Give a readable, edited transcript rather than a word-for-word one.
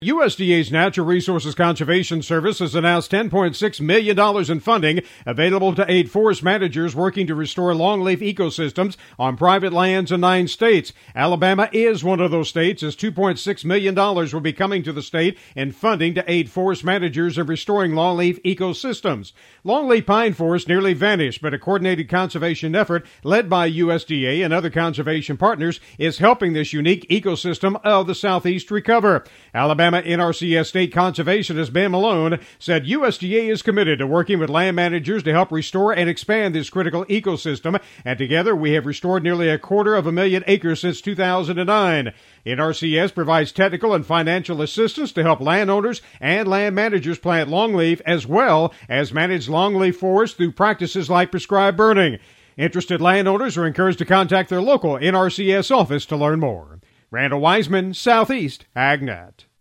USDA's Natural Resources Conservation Service has announced $10.6 million in funding available to aid forest managers working to restore longleaf ecosystems on private lands in 9 states. Alabama is one of those states, as $2.6 million will be coming to the state in funding to aid forest managers in restoring longleaf ecosystems. Longleaf pine forests nearly vanished, but a coordinated conservation effort led by USDA and other conservation partners is helping this unique ecosystem of the Southeast recover. Alabama NRCS State Conservationist Ben Malone said USDA is committed to working with land managers to help restore and expand this critical ecosystem, and together we have restored nearly 250,000 acres since 2009. NRCS provides technical and financial assistance to help landowners and land managers plant longleaf as well as manage longleaf forests through practices like prescribed burning. Interested landowners are encouraged to contact their local NRCS office to learn more. Randall Wiseman, Southeast AgNet.